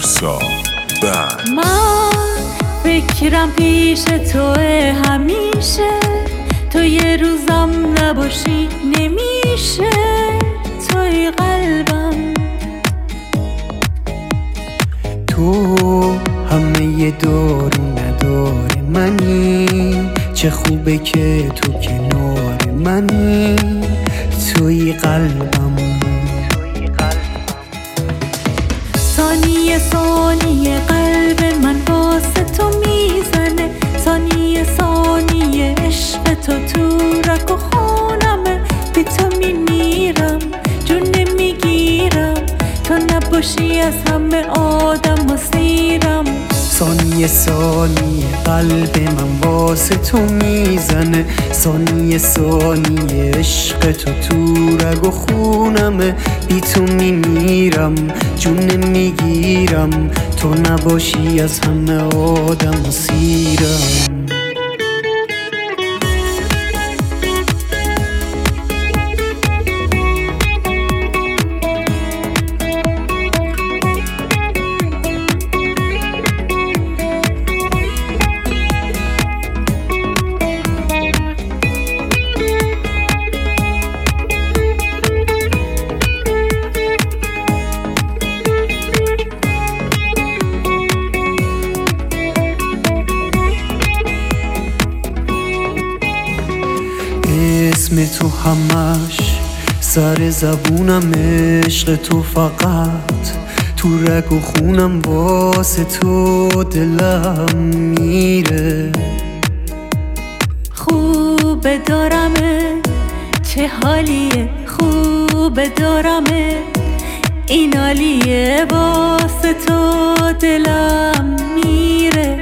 پورسا بند. من فکرم پیش توه همیشه، تو یه روزم نباشی نمیشه. توی قلبم، تو همه دار و ندار منی، چه خوبه که تو کنار منی. توی قلبم، ثانیه ثانیه قلب من واسه تو میزنه. ثانیه ثانیه عشق تو رگ و خونمه. بی تو میمیرم، جون نمیگیرم. تو نباشی از همه آدم و سیرم. ثانیه ثانیه قلب من واسه تو میزنه. ثانیه ثانیه عشق تو رگ و خونمه. بی تو میمیرم، جون نمیگیرم. تو نباشی از همه آدم و سیرم. اسم تو همش سر زبونم، عشق تو فقط تو رگ و خونم. واسه تو دلم میره. خوبه دارمه، چه حالیه. خوبه دارمه، این حالیه. واسه تو دلم میره.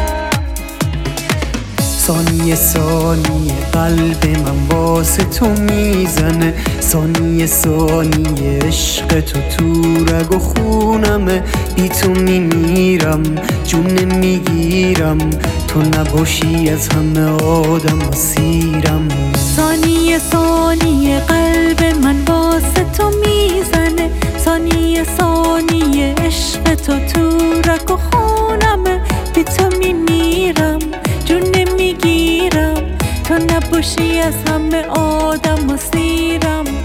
ثانیه ثانیه قلب من واسه تو میزنه. ثانیه ثانیه عشق تو رگ و خونمه. بی تو میمیرم، جون نمیگیرم. تو نباشی از همه آدم و سیرم. ثانیه ثانیه قلب من واسه تو میزنه. ثانیه ثانیه عشق تو رگ و خونمه. بی تو میمیرم، جون نمیگیرم. تو نباشی از همه آدم و سیرم.